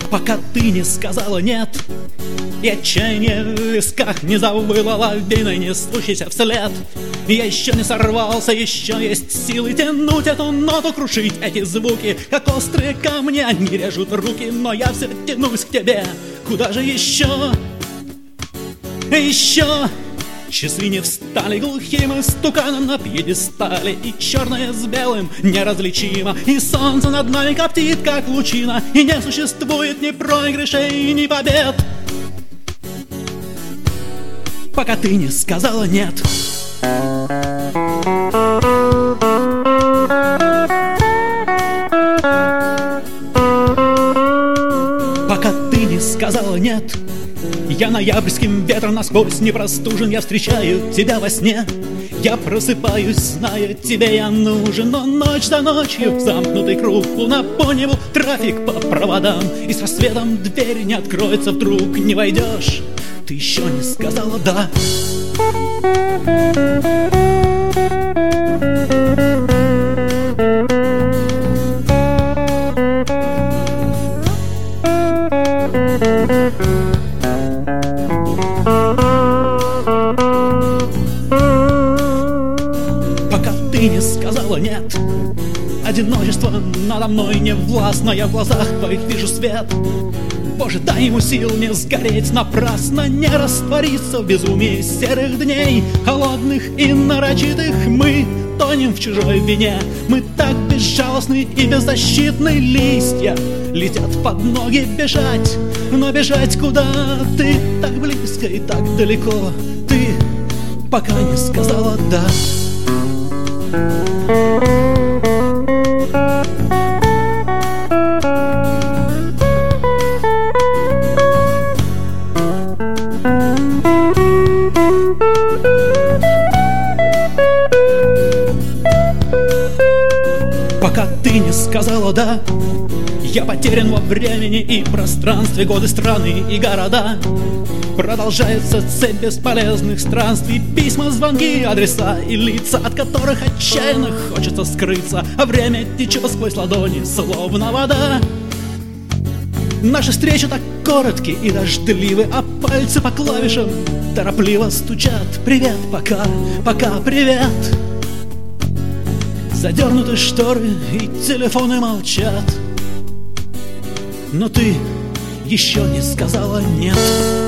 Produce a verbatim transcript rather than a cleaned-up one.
пока ты не сказала нет. И отчаяние в висках не забыла лавиной, несущейся вслед. Я еще не сорвался, еще есть силы тянуть эту ноту, крушить эти звуки, как острые камни, они режут руки, но я все тянусь к тебе. Куда же еще? Еще? Часы не встали глухим истуканом на пьедестале, и черное с белым неразличимо, и солнце над нами коптит, как лучина, и не существует ни проигрышей, ни побед, пока ты не сказала нет. Пока ты не сказала нет. Я ноябрьским ветром насквозь не простужен, я встречаю тебя во сне. Я просыпаюсь, зная, тебе я нужен, но ночь за ночью замкнутый круг, луна по небу, трафик по проводам, и с рассветом дверь не откроется вдруг, не войдешь. Ты еще не сказала «да». Пока ты не сказала «нет». Одиночество надо мной не властно, я в глазах твоих вижу свет. Боже, дай ему сил не сгореть напрасно, не раствориться в безумии серых дней, холодных и нарочитых. Мы тонем в чужой вине, мы так безжалостны и беззащитны. Листья летят под ноги, бежать, но бежать куда? Ты так близко и так далеко, ты пока не сказала «да». Пока ты не сказала «да». Я потерян во времени и пространстве, годы, страны и города. Продолжается цепь бесполезных странствий, письма, звонки, адреса и лица, от которых отчаянно хочется скрыться, а время течет сквозь ладони, словно вода. Наши встречи так короткие и дождливы, а пальцы по клавишам торопливо стучат. Привет, пока, пока, привет. Задернуты шторы и телефоны молчат, но ты еще не сказала «нет».